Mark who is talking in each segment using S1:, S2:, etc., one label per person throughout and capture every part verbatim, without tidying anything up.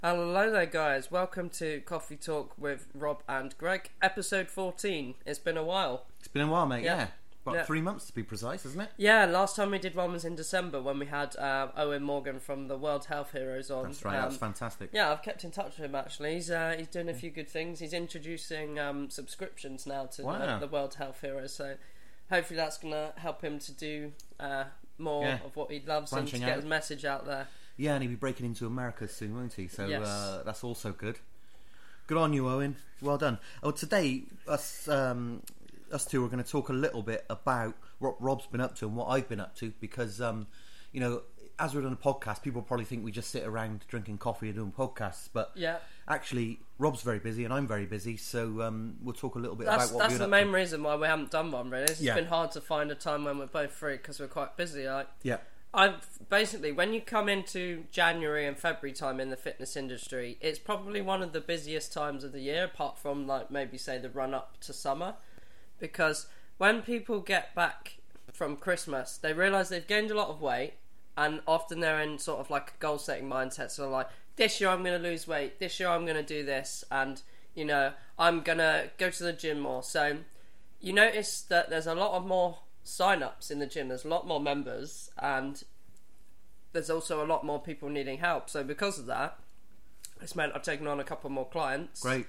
S1: Hello there guys, welcome to Coffee Talk with Rob and Greg, episode fourteen. It's been a while.
S2: It's been a while, mate, yeah. yeah. About
S1: yeah.
S2: three months to be precise, isn't it?
S1: Yeah, last time we did one was in December when we had uh, Owen Morgan from the World Health Heroes on.
S2: That's right, um, that was fantastic.
S1: Yeah, I've kept in touch with him actually. He's uh, he's doing a few good things. He's introducing um, subscriptions now to wow. the, the World Health Heroes, so hopefully that's going to help him to do uh, more yeah. of what he loves Branching and to get out. his message out there.
S2: Yeah, and he'll be breaking into America soon, won't he? So
S1: yes.
S2: uh, that's also good. Good on you, Owen. Well done. Oh, today, us um, us two are going to talk a little bit about what Rob's been up to and what I've been up to, because, um, you know, as we're doing a podcast, people probably think we just sit around drinking coffee and doing podcasts, but
S1: yeah.
S2: actually, Rob's very busy and I'm very busy, so um, we'll talk a little bit
S1: that's,
S2: about what
S1: That's
S2: we're
S1: the
S2: up
S1: main
S2: to.
S1: reason why we haven't done one, really. It's
S2: yeah.
S1: been hard to find a time when we're both free because we're quite busy. Like,
S2: yeah.
S1: I've basically, when you come into January and February time in the fitness industry, it's probably one of the busiest times of the year, apart from, like, maybe say the run up to summer, because when people get back from Christmas, they realise they've gained a lot of weight, and often they're in sort of like a goal setting mindset, so like, this year I'm going to lose weight, this year I'm going to do this, and, you know, I'm going to go to the gym more. So you notice that there's a lot of more sign-ups in the gym, there's a lot more members, and there's also a lot more people needing help. So because of that, it's meant I've taken on a couple more clients.
S2: Great.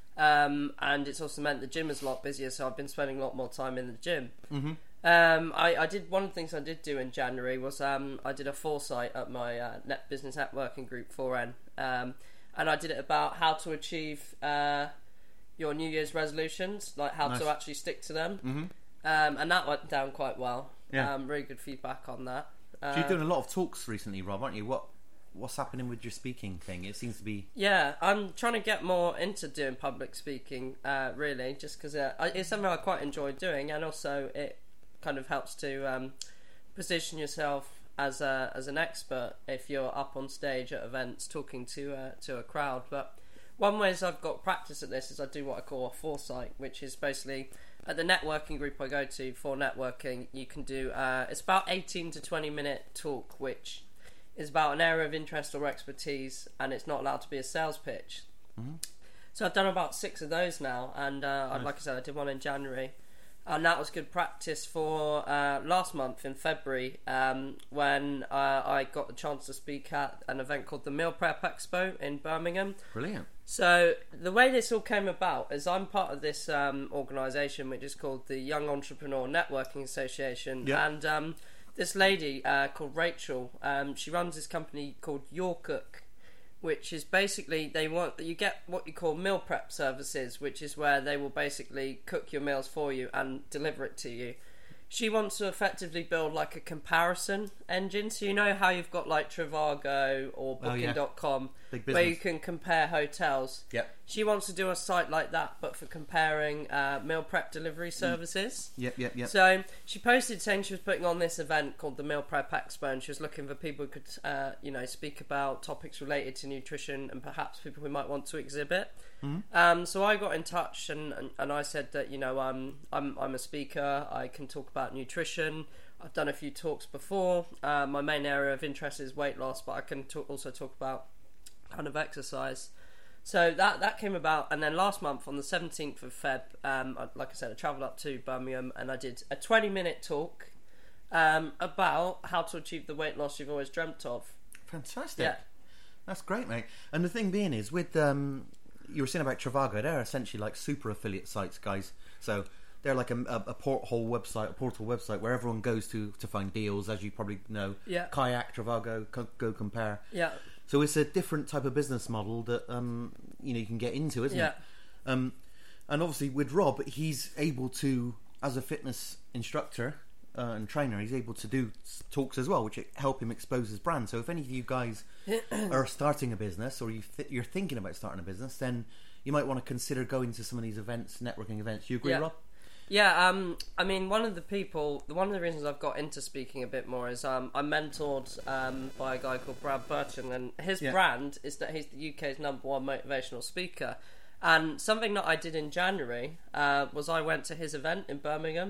S1: Um, and it's also meant the gym is a lot busier, so I've been spending a lot more time in the gym.
S2: Mm-hmm.
S1: Um, I, I did one of the things I did do in January was um, I did a foresight at my uh, net business networking group four N, um, and I did it about how to achieve uh, your New Year's resolutions, like how
S2: nice.
S1: to actually stick to them.
S2: Mm-hmm.
S1: Um, and that went down quite well.
S2: Yeah.
S1: Um, really good feedback on that.
S2: Uh, so you're doing a lot of talks recently, Rob, aren't you? What What's happening with your speaking thing? It seems to be...
S1: Yeah, I'm trying to get more into doing public speaking, uh, really, just because uh, it's something I quite enjoy doing, and also it kind of helps to um, position yourself as a, as an expert if you're up on stage at events talking to uh, to a crowd. But one way I've got practice at this is I do what I call a foresight, which is basically... At the networking group I go to for networking, you can do, uh, it's about eighteen to twenty minute talk, which is about an area of interest or expertise, and it's not allowed to be a sales pitch.
S2: Mm-hmm.
S1: So I've done about six of those now, and uh,
S2: nice.
S1: like I said, I did one in January, and that was good practice for uh, last month in February, um, when uh, I got the chance to speak at an event called the Meal Prep Expo in Birmingham.
S2: Brilliant.
S1: So the way this all came about is I'm part of this um, organisation which is called the Young Entrepreneur Networking Association,
S2: yep.
S1: and um, this lady uh, called Rachel, um, she runs this company called Your Cook, which is basically they want you get what you call meal prep services, which is where they will basically cook your meals for you and deliver it to you. She wants to effectively build like a comparison engine. So you know how you've got like Trivago or Booking dot com,
S2: oh, yeah.
S1: where you can compare hotels.
S2: Yep.
S1: She wants to do a site like that, but for comparing uh, meal prep delivery services.
S2: Mm. Yep, yep, yep.
S1: So she posted saying she was putting on this event called the Meal Prep Expo, and she was looking for people who could, uh, you know, speak about topics related to nutrition and perhaps people who might want to exhibit.
S2: Mm-hmm.
S1: Um, so I got in touch and, and, and I said that, you know, um, I'm I'm a speaker. I can talk about nutrition. I've done a few talks before. Uh, my main area of interest is weight loss, but I can talk, also talk about kind of exercise. So that that came about, and then last month on the seventeenth of Feb, um, I, like I said, I travelled up to Birmingham and I did a twenty minute talk um, about how to achieve the weight loss you've always dreamt of.
S2: Fantastic.
S1: Yeah.
S2: That's great, mate. And the thing being is, with um, you were saying about Trivago, they're essentially like super affiliate sites, guys. So they're like a, a, a porthole website, a portal website where everyone goes to to find deals, as you probably know.
S1: Yeah.
S2: Kayak, Trivago, co- Go Compare.
S1: Yeah.
S2: So it's a different type of business model that um, you know you can get into, isn't
S1: yeah.
S2: it? Um, and obviously with Rob, he's able to, as a fitness instructor uh, and trainer, he's able to do talks as well, which help him expose his brand. So if any of you guys are starting a business, or you th- you're thinking about starting a business, then you might want to consider going to some of these events, networking events. Do you agree,
S1: yeah.
S2: Rob?
S1: Yeah, um, I mean, one of the people, one of the reasons I've got into speaking a bit more is um, I'm mentored um, by a guy called Brad Burton, and his
S2: yeah.
S1: brand is that he's the U K's number one motivational speaker. And something that I did in January uh, was I went to his event in Birmingham,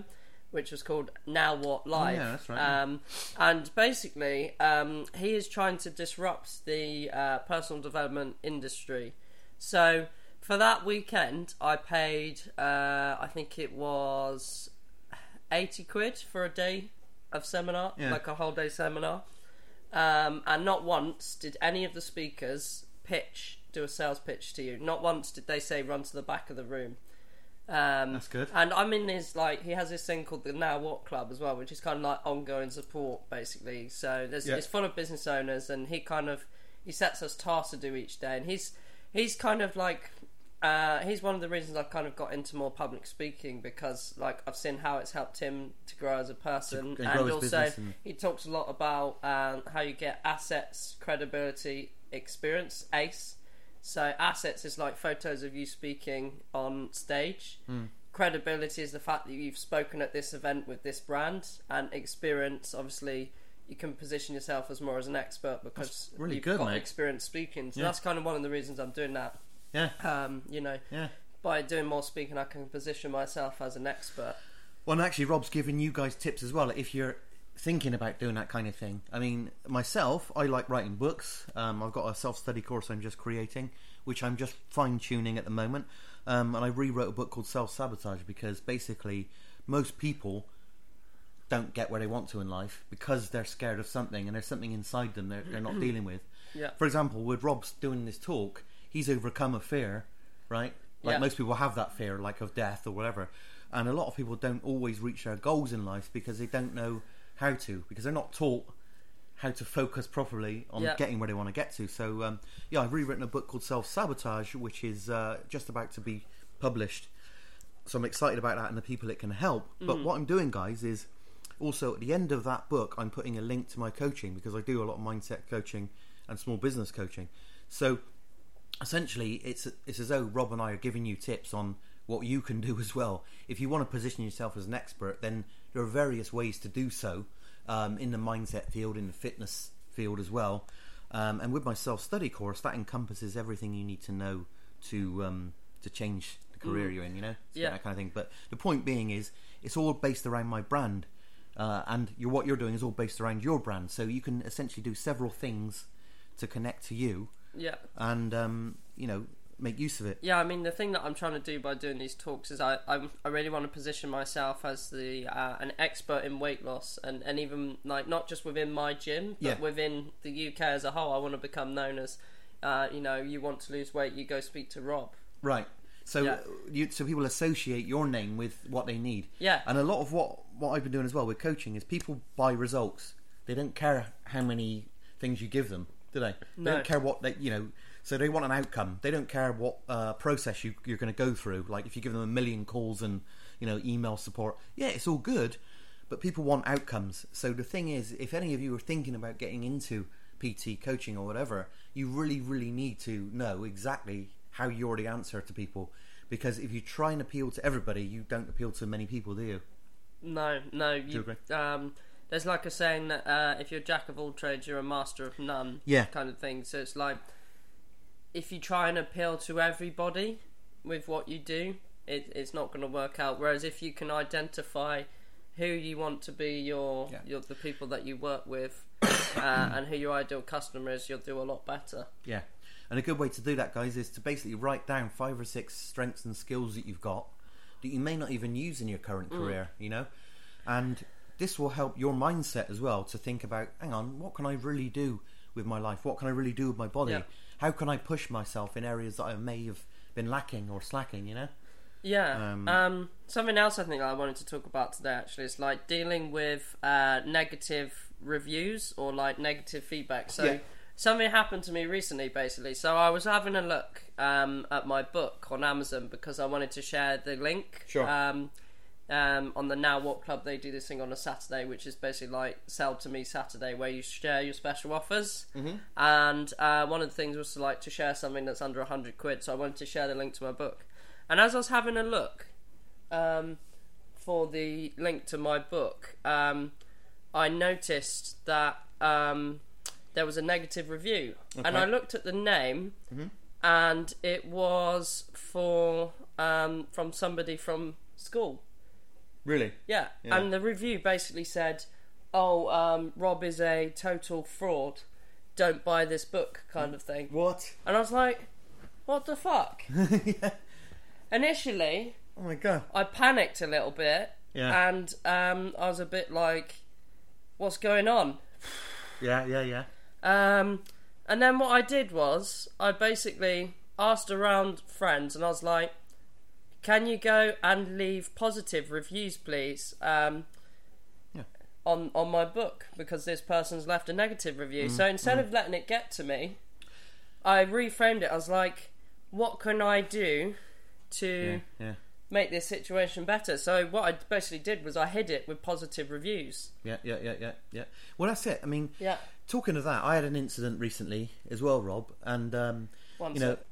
S1: which was called Now What Live.
S2: Oh, yeah, that's right.
S1: Um, and basically, um, he is trying to disrupt the uh, personal development industry. So for that weekend, I paid, uh, I think it was eighty quid for a day of seminar,
S2: Yeah.
S1: like a whole day seminar. Um, and not once did any of the speakers pitch, do a sales pitch to you. Not once did they say run to the back of the room. Um,
S2: That's good.
S1: And I'm in his, like, he has this thing called the Now What Club as well, which is kind of like ongoing support, basically. So there's,
S2: Yeah.
S1: it's full of business owners, and he kind of, he sets us tasks to do each day. And he's, he's kind of like, uh, he's one of the reasons I've kind of got into more public speaking, because, like, I've seen how it's helped him to grow as a person.
S2: To grow
S1: and
S2: his
S1: also,
S2: business and-
S1: he talks a lot about um, how you get assets, credibility, experience, ACE. So assets is like photos of you speaking on stage.
S2: Mm.
S1: Credibility is the fact that you've spoken at this event with this brand. And experience, obviously, you can position yourself as more as an expert because
S2: That's really
S1: you've
S2: good,
S1: got
S2: mate.
S1: experience speaking. So
S2: Yeah.
S1: that's kind of one of the reasons I'm doing that.
S2: Yeah.
S1: Um, you know,
S2: Yeah.
S1: by doing more speaking, I can position myself as an expert.
S2: Well, and actually, Rob's giving you guys tips as well if you're thinking about doing that kind of thing. I mean, myself, I like writing books. Um, I've got a self-study course I'm just creating, which I'm just fine-tuning at the moment. Um, and I rewrote a book called Self-Sabotage because basically most people don't get where they want to in life because they're scared of something and there's something inside them they're, they're not dealing with.
S1: Yeah.
S2: For example, with Rob's doing this talk, he's overcome a fear, right? Like
S1: Yeah.
S2: most people have that fear, like of death or whatever. And a lot of people don't always reach their goals in life because they don't know how to, because they're not taught how to focus properly on
S1: Yeah.
S2: getting where they want to get to. So, um, yeah, I've rewritten a book called Self-Sabotage, which is uh, just about to be published. So I'm excited about that and the people it can help. But what I'm doing, guys, is also at the end of that book, I'm putting a link to my coaching because I do a lot of mindset coaching and small business coaching. So essentially, it's it's as though Rob and I are giving you tips on what you can do as well. If you want to position yourself as an expert, then there are various ways to do so um, in the mindset field, in the fitness field as well. Um, and with my self-study course, that encompasses everything you need to know to um, to change the career
S1: Mm.
S2: you're in, you know, so
S1: Yeah.
S2: that kind of thing. But the point being is, it's all based around my brand, uh, and you're, what you're doing is all based around your brand. So you can essentially do several things to connect to you,
S1: Yeah.
S2: and um, you know, make use of it.
S1: Yeah, I mean, the thing that I'm trying to do by doing these talks is I I'm, I really want to position myself as the uh, an expert in weight loss, and, and even like not just within my gym, but
S2: Yeah.
S1: within the U K as a whole. I want to become known as, uh, you know, you want to lose weight, you go speak to Rob.
S2: Right. So
S1: Yeah.
S2: you so people associate your name with what they need.
S1: Yeah.
S2: And a lot of what what I've been doing as well with coaching is people buy results. They don't care how many things you give them, do they? They
S1: No.
S2: don't care what they, you know. So they want an outcome. They don't care what uh, process you, you're going to go through. Like if you give them a million calls and, you know, email support, yeah, it's all good, but people want outcomes. So the thing is, if any of you are thinking about getting into P T coaching or whatever, you really, really need to know exactly how you already answer to people. Because if you try and appeal to everybody, you don't appeal to many people, do you?
S1: No, no.
S2: you
S1: You,
S2: agree?
S1: um, there's like a saying that uh, if you're a jack of all trades, you're a master of none.
S2: Yeah.
S1: Kind of thing. So it's like if you try and appeal to everybody with what you do, it, it's not going to work out. Whereas if you can identify who you want to be your,
S2: Yeah.
S1: your the people that you work with, uh, and who your ideal customer is, you'll do a lot better.
S2: Yeah. And a good way to do that, guys, is to basically write down five or six strengths and skills that you've got that you may not even use in your current career, you know? And this will help your mindset as well to think about, hang on, what can I really do with my life? What can I really do with my body?
S1: Yeah.
S2: How can I push myself in areas that I may have been lacking or slacking, you know?
S1: Yeah.
S2: Um,
S1: Um, something else I think I wanted to talk about today actually is like dealing with uh, negative reviews or like negative feedback. So
S2: Yeah.
S1: something happened to me recently, basically. So I was having a look um, at my book on Amazon because I wanted to share the link.
S2: Sure.
S1: Um, um, on the Now What Club, they do this thing on a Saturday, which is basically like Sell to Me Saturday, where you share your special offers.
S2: Mm-hmm.
S1: And uh, one of the things was to like to share something that's under a hundred quid. So I wanted to share the link to my book. And as I was having a look um, for the link to my book, um, I noticed that um, there was a negative review.
S2: Okay.
S1: And I looked at the name,
S2: Mm-hmm.
S1: and it was for um, from somebody from school.
S2: Really?
S1: Yeah.
S2: Yeah.
S1: And the review basically said, "Oh, um, Rob is a total fraud. Don't buy this book," kind of thing.
S2: What?
S1: And I was like, "What the fuck?"
S2: Yeah.
S1: Initially,
S2: Oh my god.
S1: I panicked a little bit,
S2: Yeah.
S1: and um, I was a bit like, "What's going on?"
S2: Yeah, yeah, yeah.
S1: Um, and then what I did was I basically asked around friends, and I was like, "Can you go and leave positive reviews, please, um,
S2: Yeah.
S1: on on my book, because this person's left a negative review."
S2: Mm,
S1: so instead
S2: mm.
S1: of letting it get to me, I reframed it. I was like, "What can I do to
S2: Yeah, yeah,
S1: make this situation better?" So what I basically did was I hid it with positive reviews.
S2: yeah, yeah, yeah, yeah, yeah. Well, that's it. I mean,
S1: Yeah.
S2: talking of that, I had an incident recently as well, Rob, and um,
S1: One
S2: you know,
S1: sec.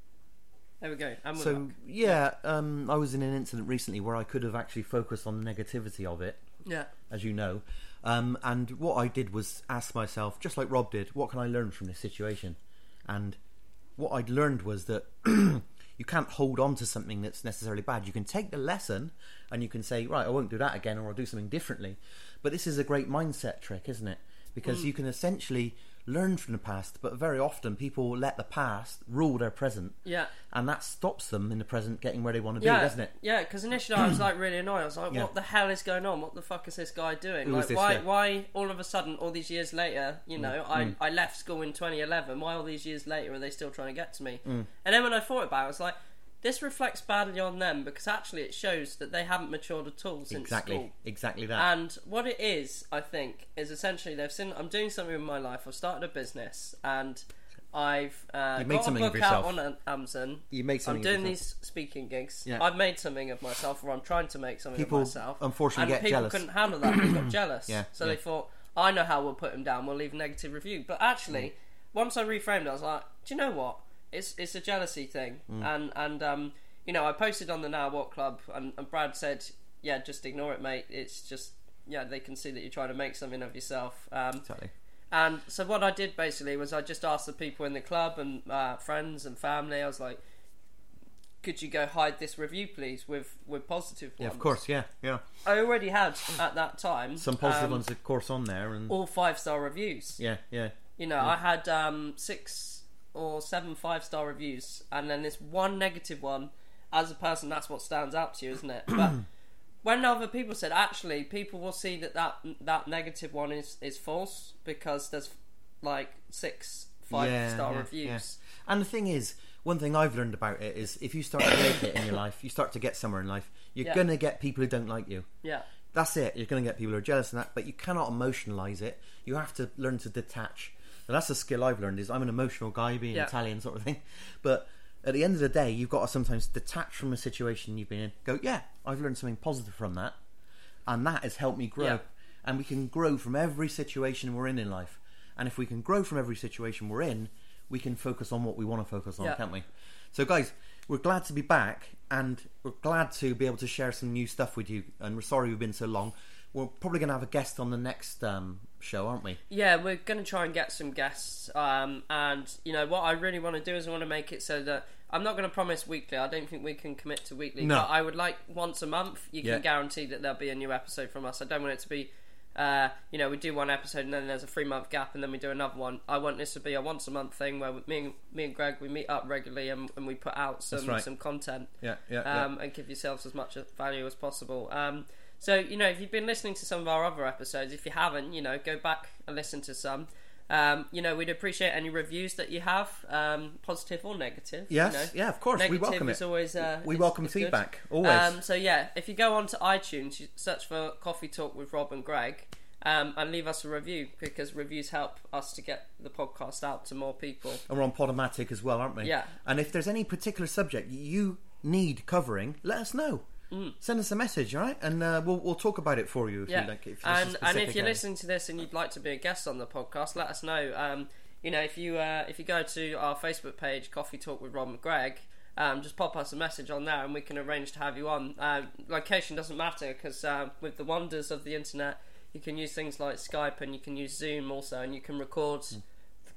S1: There we go. And we're
S2: so
S1: back.
S2: yeah, um, I was in an incident recently where I could have actually focused on the negativity of it,
S1: Yeah.
S2: as you know, um, and what I did was ask myself, just like Rob did, what can I learn from this situation? And what I'd learned was that you can't hold on to something that's necessarily bad. You can take the lesson and you can say, right, I won't do that again, or I'll do something differently. But this is a great mindset trick, isn't it? Because
S1: Mm.
S2: you can essentially learn from the past, but very often people let the past rule their present,
S1: Yeah.
S2: and that stops them in the present getting where they want to
S1: Yeah,
S2: be, doesn't it?
S1: Yeah, because initially I was like really annoyed. I was like,
S2: Yeah.
S1: "What the hell is going on? What the fuck is this guy doing?
S2: Who
S1: like,
S2: is this
S1: why,
S2: guy?"
S1: why all of a sudden, all these years later, you know, I,
S2: mm.
S1: I left school in twenty eleven. Why all these years later are they still trying to get to me?"
S2: Mm.
S1: And then when I thought about it, I was like, this reflects badly on them, because actually it shows that they haven't matured at all since
S2: Exactly,
S1: school.
S2: exactly that.
S1: And what it is, I think, is essentially they've seen I'm doing something with my life. I've started a business, and I've uh,
S2: You made
S1: got a
S2: something of
S1: book out
S2: yourself.
S1: on Amazon.
S2: You made
S1: I'm
S2: something.
S1: doing
S2: of yourself.
S1: these speaking gigs.
S2: Yeah.
S1: I've made something of myself, or I'm trying to make something
S2: People
S1: of myself.
S2: unfortunately
S1: and
S2: get
S1: people
S2: jealous.
S1: couldn't handle that. They got jealous.
S2: Yeah,
S1: So
S2: yeah.
S1: they thought, I know how we'll put him down. We'll leave a negative review. But actually,
S2: Mm.
S1: once I reframed it, I was like, do you know what? It's it's a jealousy thing.
S2: Mm.
S1: And and um, you know, I posted on the Now What Club, and, and Brad said, yeah, just ignore it, mate. It's just, yeah, they can see that you're trying to make something of yourself. Um,
S2: Exactly.
S1: and so what I did basically was I just asked the people in the club and uh, friends and family. I was like, "Could you go hide this review, please, with with positive ones?"
S2: Yeah, of course. Yeah, yeah.
S1: I already had at that time
S2: Some positive
S1: um,
S2: ones, of course, on there, and
S1: all five star reviews.
S2: yeah, yeah.
S1: You know, I had um, six or seven five star reviews, and then this one negative one. As a person, that's what stands out to you, isn't it? But when other people said, actually, people will see that that, that negative one is, is false, because there's like six five
S2: Yeah,
S1: star
S2: yeah,
S1: reviews.
S2: yeah. And the thing is, one thing I've learned about it is, if you start to make it in your life, you start to get somewhere in life, you're
S1: Yeah.
S2: gonna get people who don't like you.
S1: Yeah.
S2: That's it. You're gonna get people who are jealous and that, but you cannot emotionalize it. You have to learn to detach. And that's a skill I've learned. Is I'm an emotional guy, being
S1: Yeah.
S2: Italian sort of thing, but at the end of the day, you've got to sometimes detach from a situation you've been in. Go, yeah, I've learned something positive from that, and that has helped me grow.
S1: Yeah.
S2: And we can grow from every situation we're in in life. And if we can grow from every situation we're in, we can focus on what we want to focus on,
S1: Yeah.
S2: can't we? So, guys, we're glad to be back, and we're glad to be able to share some new stuff with you. And we're sorry we've been so long. We're probably going to have a guest on the next um, show, aren't we?
S1: Yeah, we're going to try and get some guests. Um, and, you know, what I really want to do is I want to make it so that I'm not going to promise weekly. I don't think we can commit to weekly.
S2: No.
S1: But I would like once a month, you
S2: Yeah.
S1: can guarantee that there'll be a new episode from us. I don't want it to be, uh, you know, we do one episode and then there's a three month gap and then we do another one. I want this to be a once a month thing where me and, me and Greg, we meet up regularly and, and we put out some,
S2: right.
S1: some content.
S2: Yeah, yeah,
S1: um, and give yourselves as much value as possible. Um, so, you know, if you've been listening to some of our other episodes, if you haven't, you know, go back and listen to some. Um, you know, we'd appreciate any reviews that you have, um, positive or negative.
S2: Yes,
S1: you know.
S2: yeah, of course.
S1: Negative
S2: we welcome
S1: is
S2: it.
S1: always, uh,
S2: we
S1: is-
S2: welcome
S1: is good.
S2: feedback, always.
S1: Um, so, yeah, if you go onto iTunes, you search for Coffee Talk with Rob and Greg, um, and leave us a review, because reviews help us to get the podcast out to more people.
S2: And we're on Podomatic as well, aren't we?
S1: Yeah.
S2: And if there's any particular subject you need covering, let us know.
S1: Mm.
S2: Send us a message, all right? And uh, we'll we'll talk about it for you if
S1: Yeah,
S2: you like. If
S1: and
S2: there's a
S1: and if
S2: specific
S1: you're
S2: area.
S1: listening to this and you'd like to be a guest on the podcast, let us know. Um, you know, if you uh, if you go to our Facebook page, Coffee Talk with Rob and Greg, um, just pop us a message on there, and we can arrange to have you on. Uh, location doesn't matter, because uh, with the wonders of the internet, you can use things like Skype and you can use Zoom also, and you can record.
S2: Mm.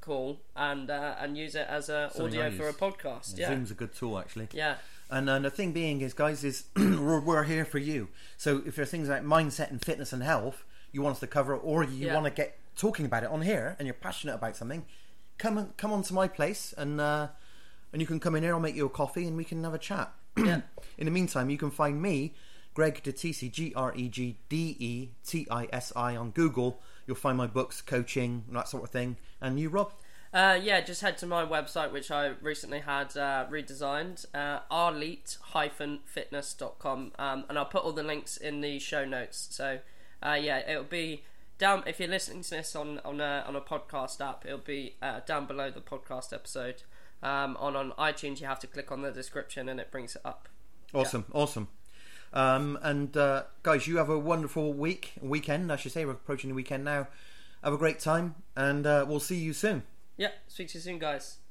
S1: call and uh, and use it as a
S2: Something
S1: audio
S2: I
S1: for a
S2: use.
S1: podcast. Yeah,
S2: Zoom's a good tool, actually.
S1: yeah,
S2: And uh, the thing being is, guys, is we're, we're here for you. So if there's things like mindset and fitness and health you want us to cover, or you
S1: Yeah.
S2: want to get talking about it on here, and you're passionate about something, come on, come on to my place, and uh, and you can come in here. I'll make you a coffee, and we can have a chat.
S1: yeah.
S2: In the meantime, you can find me, Greg Detisi, G R E G D E T I S I, on Google. You'll find my books, coaching, that sort of thing. And you, Rob?
S1: Uh, yeah, just head to my website, which I recently had uh, redesigned, uh, arlete dash fitness dot com, um, and I'll put all the links in the show notes. So, uh, yeah, it'll be down, if you're listening to this on on a, on a podcast app, it'll be uh, down below the podcast episode. Um, on on iTunes, you have to click on the description, and it brings it up.
S2: Awesome, yeah. awesome. Um, and uh, guys, you have a wonderful week, weekend, I should say. We're approaching the weekend now. Have a great time, and uh, we'll see you soon.
S1: Yeah, speak to you soon, guys.